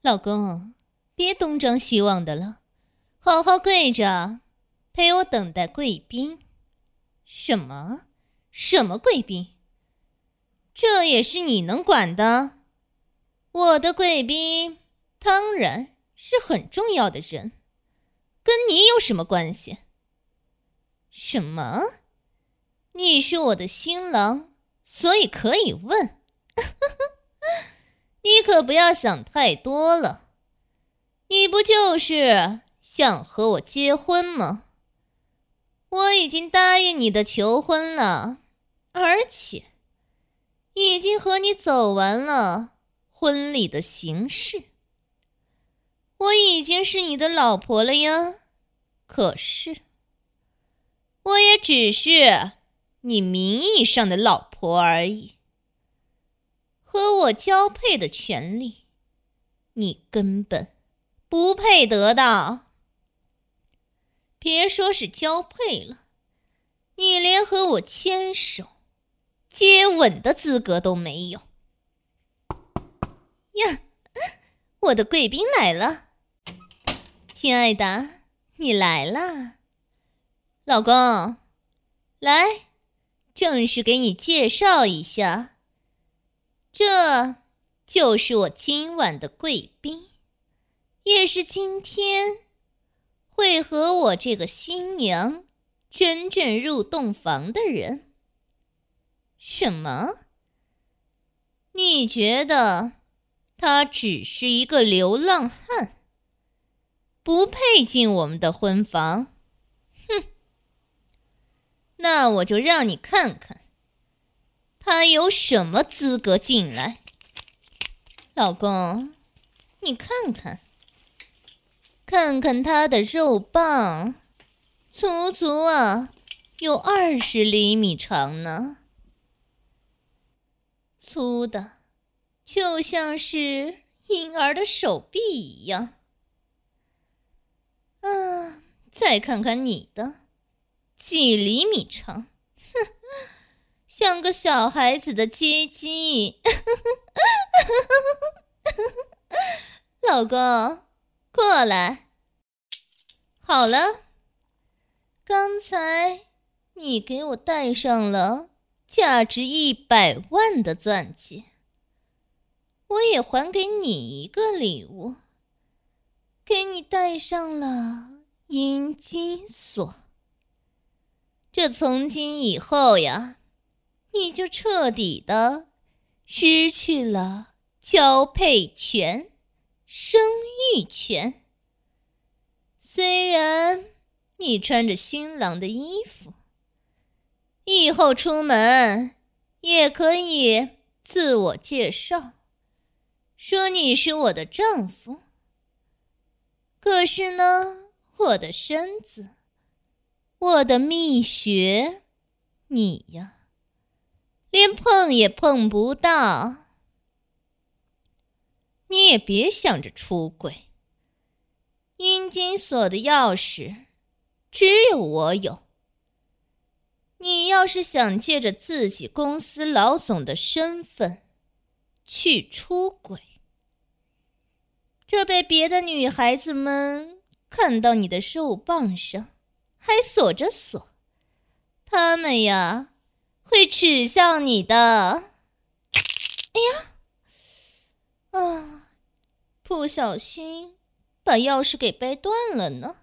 老公，别东张西望的了，好好跪着，陪我等待贵宾。什么？什么贵宾？这也是你能管的？我的贵宾当然是很重要的人，跟你有什么关系？什么？你是我的新郎，所以可以问。你可不要想太多了，你不就是想和我结婚吗？我已经答应你的求婚了，而且已经和你走完了婚礼的形式。我已经是你的老婆了呀，可是我也只是你名义上的老婆而已。和我交配的权利，你根本不配得到。别说是交配了，你连和我牵手、接吻的资格都没有。呀，我的贵宾来了，亲爱的，你来了。老公，来，正式给你介绍一下，这就是我今晚的贵宾，也是今天会和我这个新娘真正入洞房的人。什么？你觉得他只是一个流浪汉，不配进我们的婚房？哼，那我就让你看看他有什么资格进来。老公，你看看，看看他的肉棒，足足有20厘米长呢，粗的就像是婴儿的手臂一样。再看看你的，几厘米长，哼，像个小孩子的鸡鸡。老公，过来。好了，刚才你给我戴上了价值100万的钻戒，我也还给你一个礼物，给你戴上了阴茎锁。这从今以后呀，你就彻底的失去了交配权、生育权。虽然你穿着新郎的衣服，以后出门也可以自我介绍，说你是我的丈夫。可是呢，我的身子，我的蜜穴，你呀，连碰也碰不到。你也别想着出轨，阴茎锁的钥匙只有我有。你要是想借着自己公司老总的身份去出轨，这被别的女孩子们看到你的肉棒上还锁着锁，她们呀会耻笑你的。哎呀，不小心把钥匙给掰断了呢。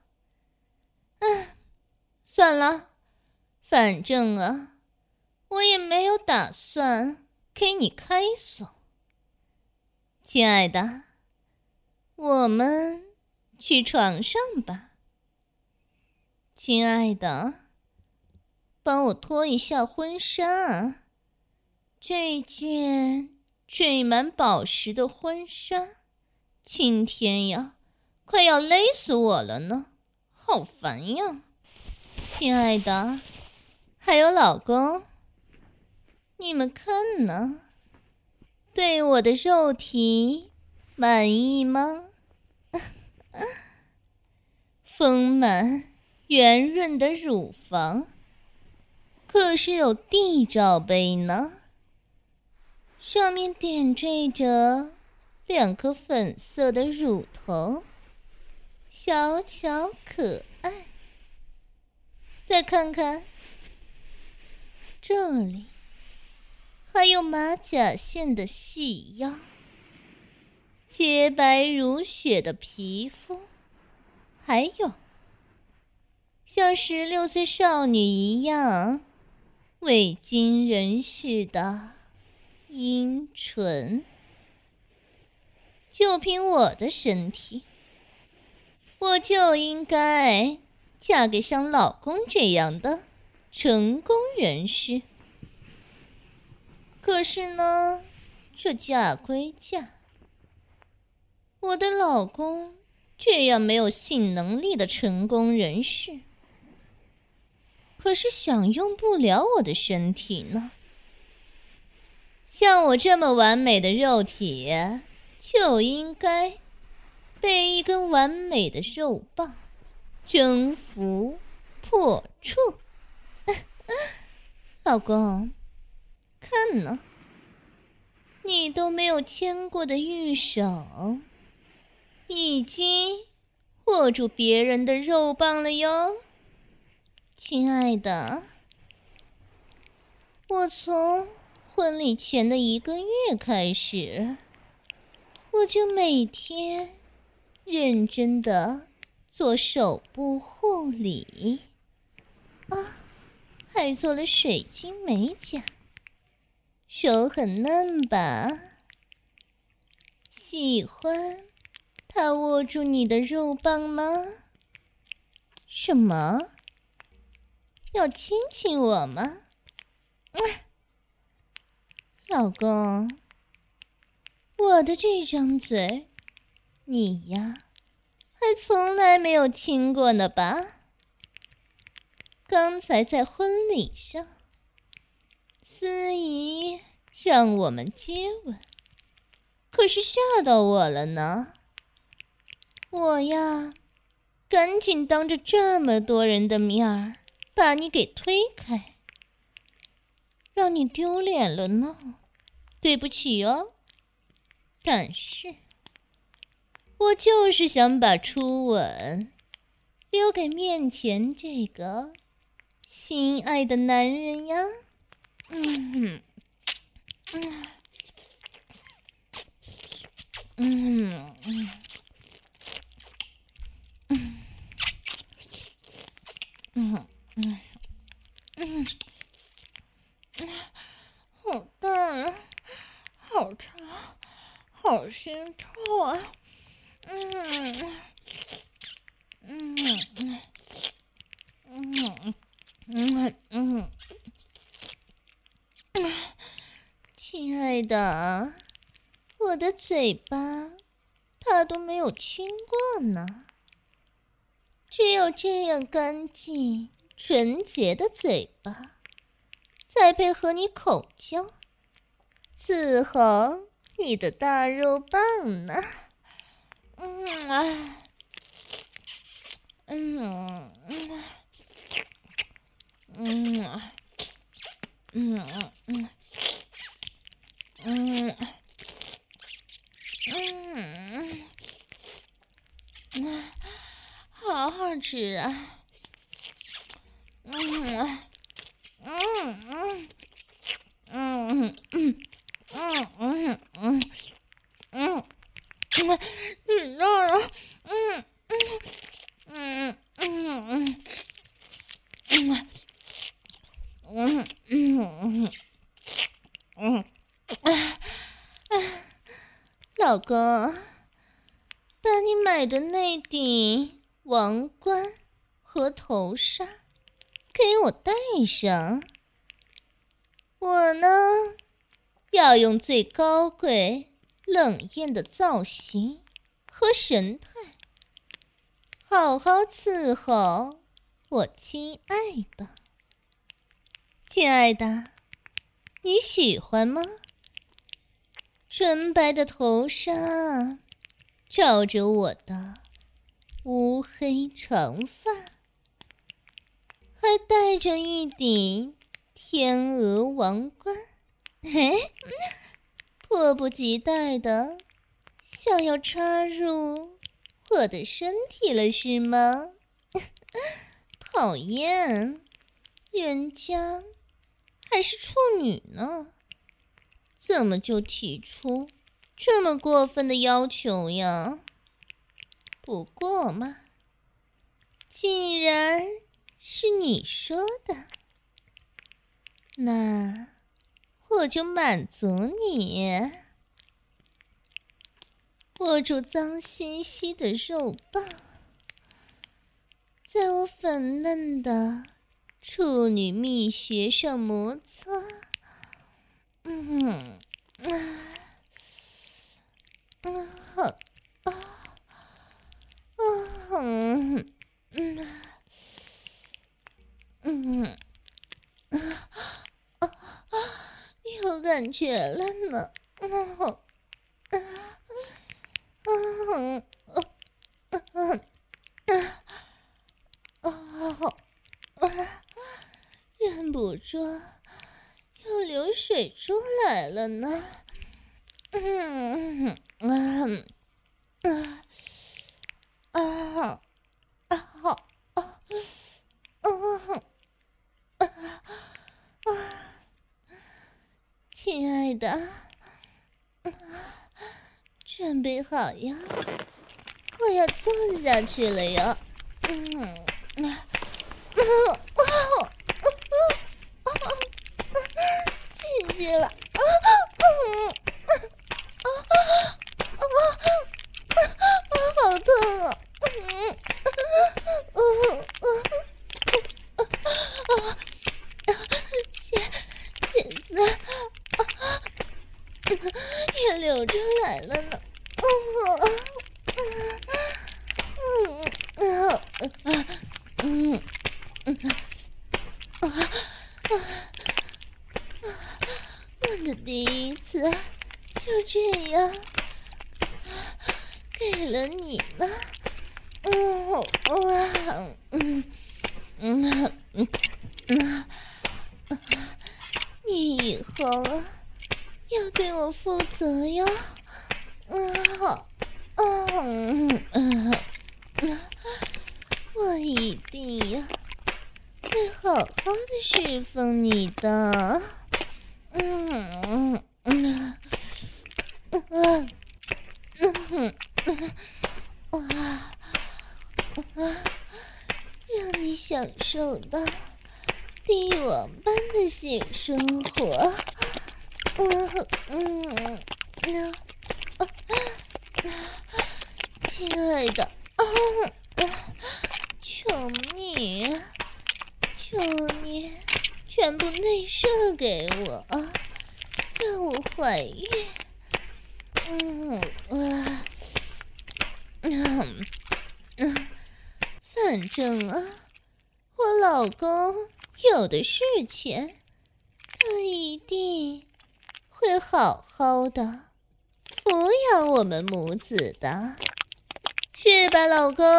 算了，反正我也没有打算给你开锁。亲爱的，我们去床上吧。亲爱的，帮我脱一下婚纱，这件缀满宝石的婚纱，今天呀，快要勒死我了呢，好烦呀！亲爱的，还有老公，你们看呢？对我的肉体满意吗？丰满圆润的乳房可是有 D 罩杯呢，上面点缀着 2颗粉色的乳头，小巧可爱。再看看这里，还有马甲线的细腰，洁白如雪的皮肤，还有像16岁少女一样未经人事的阴唇。就凭我的身体，我就应该嫁给像老公这样的成功人士。可是呢，这嫁归嫁，我的老公这样没有性能力的成功人士，可是享用不了我的身体呢。像我这么完美的肉体，就应该被一根完美的肉棒征服破处。老公，看呢，你都没有牵过的玉手，已经握住别人的肉棒了哟。亲爱的，我从婚礼前的1个月开始，我就每天认真的做手部护理还做了水晶美甲。手很嫩吧？喜欢他握住你的肉棒吗？什么？要亲亲我吗？老公，我的这张嘴，你呀，还从来没有亲过呢吧？刚才在婚礼上，司仪让我们接吻，可是吓到我了呢。我呀，赶紧当着这么多人的面儿把你给推开，让你丢脸了呢。对不起哦，但是我就是想把初吻留给面前这个心爱的男人呀。好大呀，好长，好心痛啊！亲爱的，我的嘴巴他都没有亲过呢，只有这样干净纯洁的嘴巴，再配合你口交，伺候你的大肉棒呢。好好吃啊！知道了。老公，把你买的那顶王冠和头纱给我戴上。我呢，要用最高贵冷艳的造型和神态，好好伺候我亲爱的。亲爱的，你喜欢吗？纯白的头纱罩着我的乌黑长发，还戴着一顶天鹅王冠，迫不及待的想要插入我的身体了是吗？讨厌，人家还是处女呢，怎么就提出这么过分的要求呀？不过嘛，既然是你说的，那我就满足你。握住脏兮兮的肉棒，在我粉嫩的处女蜜穴上摩擦。有感觉了呢。忍不住要流水出来了呢。亲爱的，准备好呀，我要坐下去了呀。进去了。好痛啊！血丝也流出来了呢。我的第一次就这样给了你呢。你以后要对我负责哟。我一定呀会好好的侍奉你的。让你享受到帝王般的性生活。亲爱的，求你全部内射给我，让我怀孕。反正啊，我老公有的是钱，他一定会好好的抚养我们母子的，是吧，老公？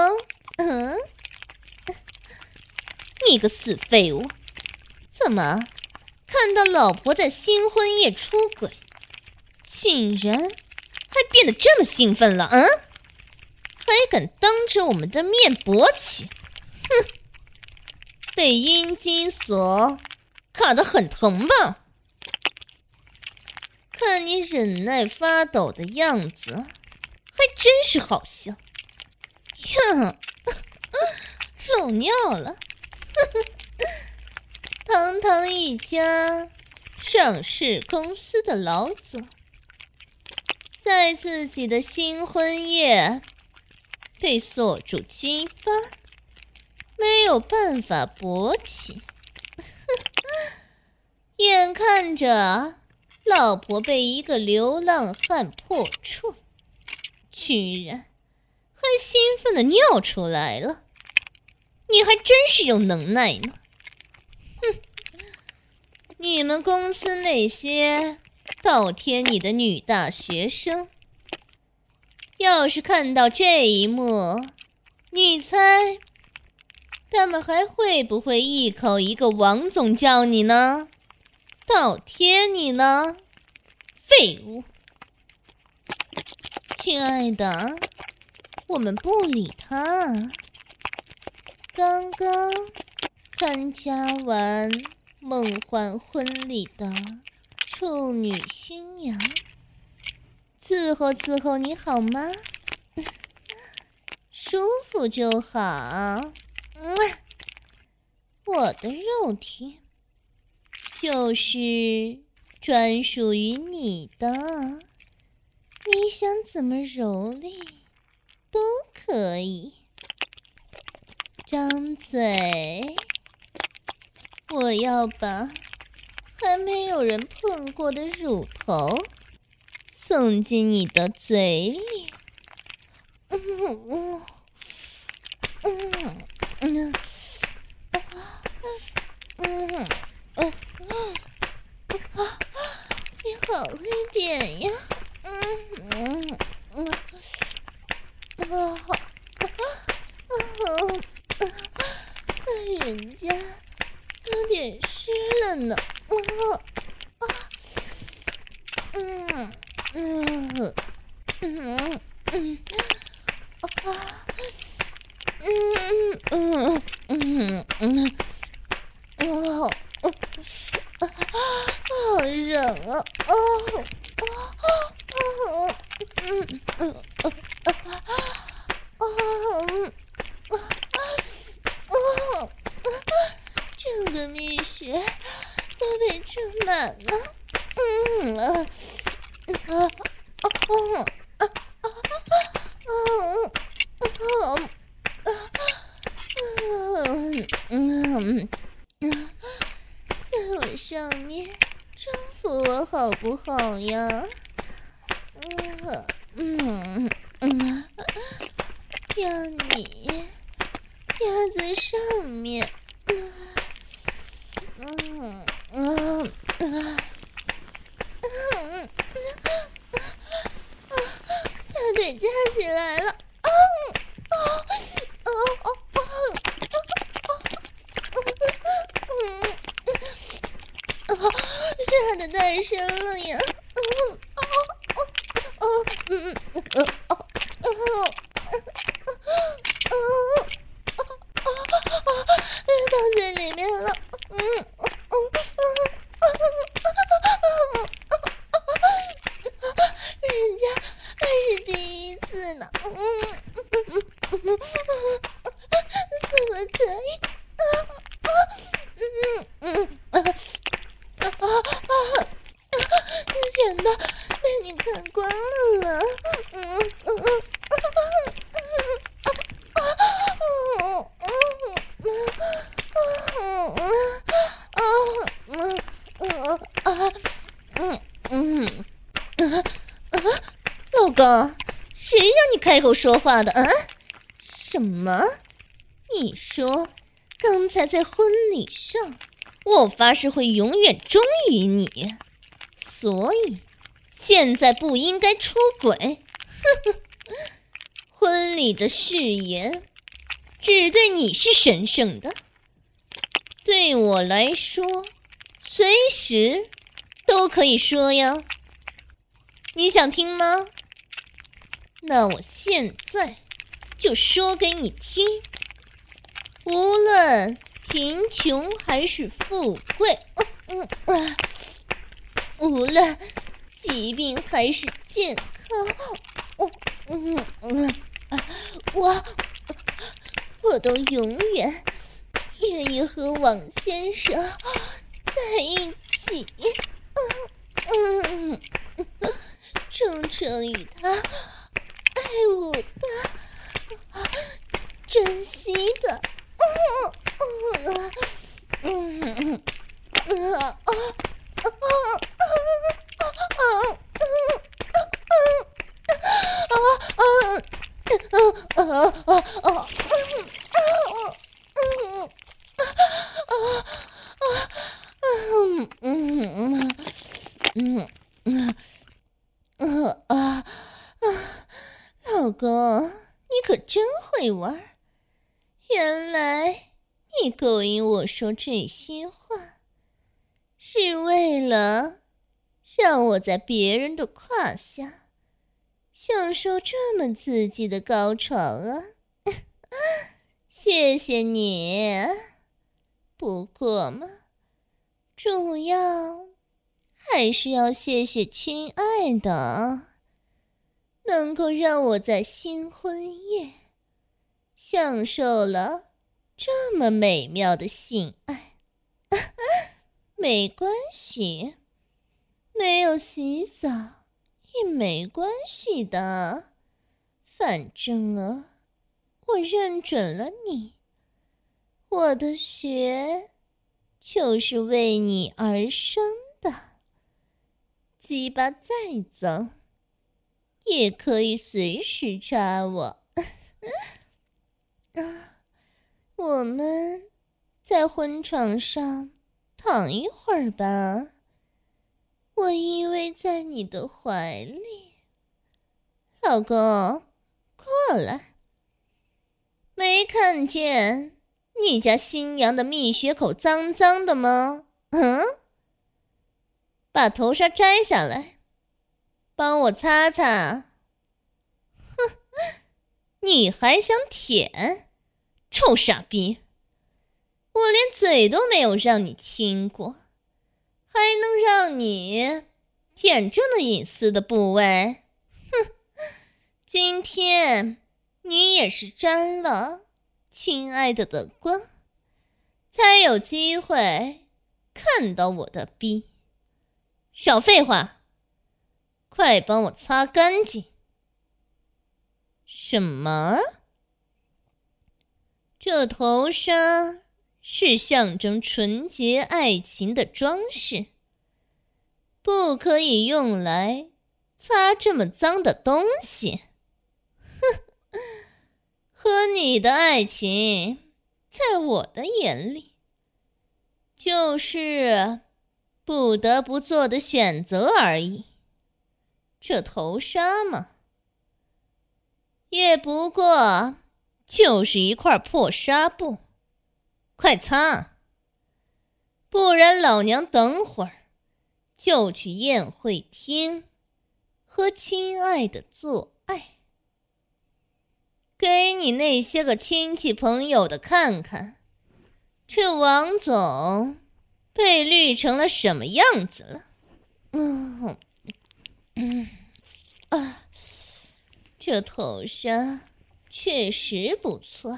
你个死废物，怎么看到老婆在新婚夜出轨，竟然还变得这么兴奋了？还敢当着我们的面勃起？哼！被阴茎所卡得很疼吧？看你忍耐发抖的样子，还真是好笑。呀，漏尿了！堂堂一家上市公司的老总，在自己的新婚夜被锁住鸡巴，没有办法勃起。眼看着老婆被一个流浪汉破处，居然还兴奋地尿出来了，你还真是有能耐呢。你们公司那些倒贴你的女大学生，要是看到这一幕，你猜他们还会不会一口一个王总叫你呢？倒贴你呢？废物！ 亲爱的，我们不理他。刚刚参加完梦幻婚礼的处女新娘，伺候伺候你好吗？舒服就好。我的肉体就是专属于你的，你想怎么蹂躏都可以。张嘴，我要把还没有人碰过的乳头送进你的嘴里。你好会点呀。人家有点湿了呢。好热啊！整个蜜穴都被撑满了。在我上面征服我好不好呀？让你压在上面。大腿架起来了。炸的太深了呀！到嘴里面了。人家还是第一次呢。怎么可以？全都被你看光了。老公，谁让你开口说话的啊？什么？你说刚才在婚礼上，我发誓会永远忠于你，所以现在不应该出轨。婚礼的誓言只对你是神圣的，对我来说随时都可以说呀。你想听吗？那我现在就说给你听。无论贫穷还是富贵，无论疾病还是健康，我都永远愿意和王先生在一起。忠诚于他，爱我的，珍惜的。老公，你可真会玩。原来你勾引我说这些话，是为了让我在别人的胯下享受这么刺激的高潮啊！谢谢你。不过嘛，主要还是要谢谢亲爱的，能够让我在新婚夜享受了这么美妙的性爱。没关系，没有洗澡也没关系的，反正啊，我认准了你，我的血就是为你而生的，鸡巴再脏也可以随时插我。我们在婚床上躺一会儿吧，我依偎在你的怀里。老公，过来。没看见你家新娘的蜜穴口脏脏的吗？把头纱摘下来，帮我擦擦。哼，你还想舔？臭傻逼！我连嘴都没有让你亲过，还能让你舔这么隐私的部位？哼，今天你也是沾了亲爱的光，才有机会看到我的逼。少废话，快帮我擦干净。什么？这头纱是象征纯洁爱情的装饰，不可以用来擦这么脏的东西。哼，和你的爱情，在我的眼里，就是不得不做的选择而已。这头纱嘛，也不过就是一块破纱布，快擦，不然老娘等会儿就去宴会厅和亲爱的做爱，给你那些个亲戚朋友的看看，这王总被绿成了什么样子了。这头纱确实不错。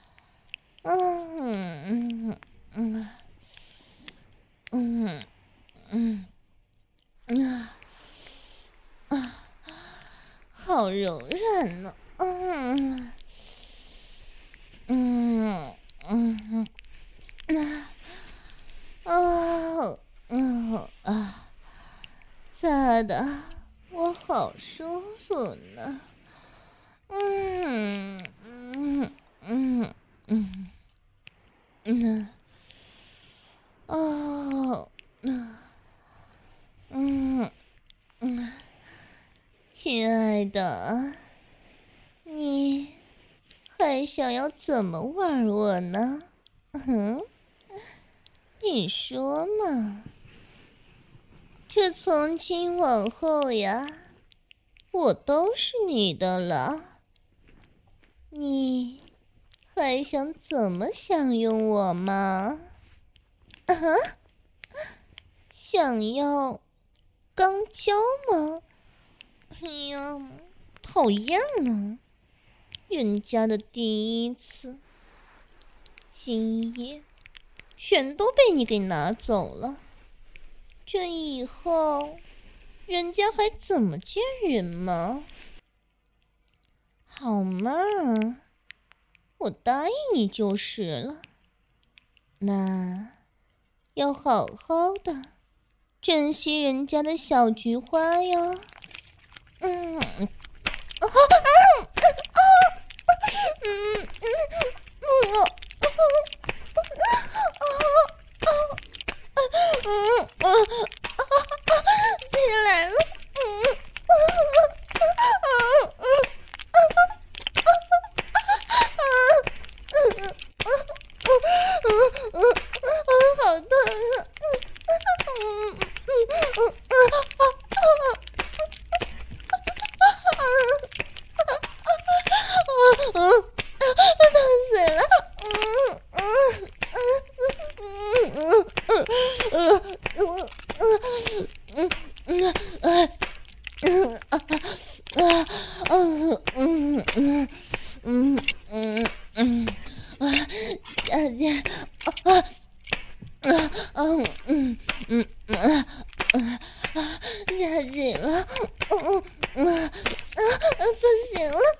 好柔软呢。擦的我好舒服呢。亲爱的，你还想要怎么玩我呢？你说嘛。这从今往后呀，我都是你的了，你还想怎么享用我吗？想要肛交吗？哎呀，讨厌了，人家的第一次，今夜全都被你给拿走了，这以后人家还怎么见人吗？好嘛，我答应你就是了，那要好好的珍惜人家的小菊花哟。进来了。好疼啊！ 小姐，吓醒了，不行了，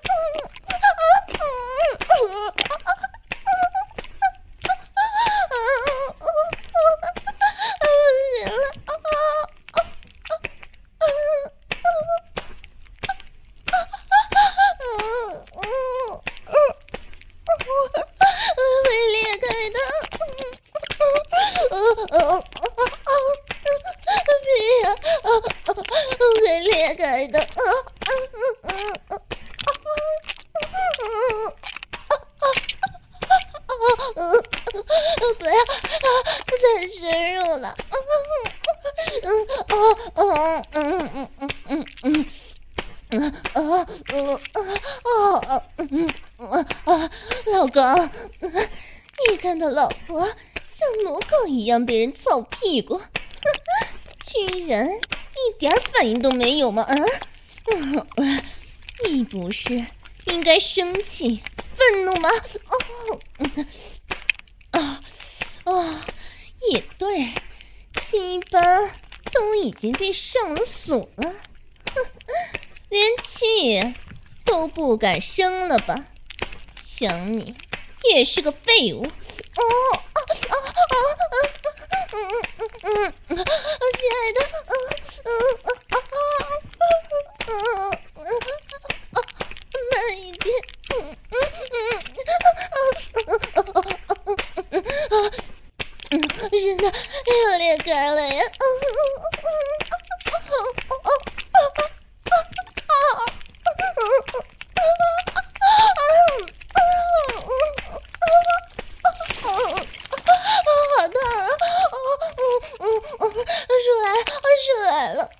会裂开的，不要再深入了，老公，你看到老婆像母狗一样被人操屁股，居然一点反应都没有吗？你不是应该生气愤怒吗？也对，鸡巴都已经被上了锁了，连气都不敢生了吧？想你也是个废物。亲爱的，慢一点，真的要裂开了呀！好痛啊！出来了！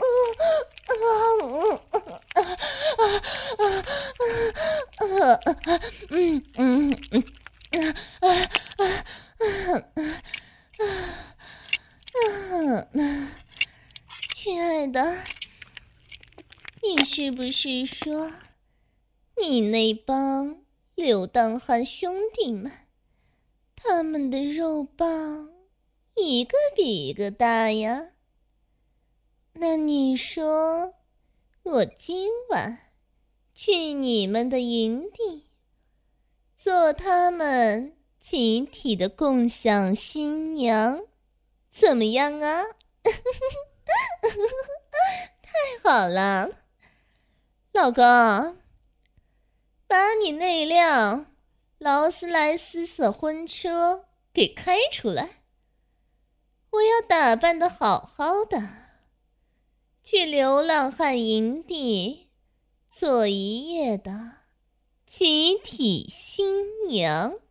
亲爱的，你是不是说你那帮流浪汉兄弟们，他们的肉棒一个比一个大呀？那你说我今晚去你们的营地，做他们集体的共享新娘，怎么样啊？太好了，老公，把你那辆劳斯莱斯色婚车给开出来，我要打扮得好好的，去流浪汉营地做一夜的集体新娘。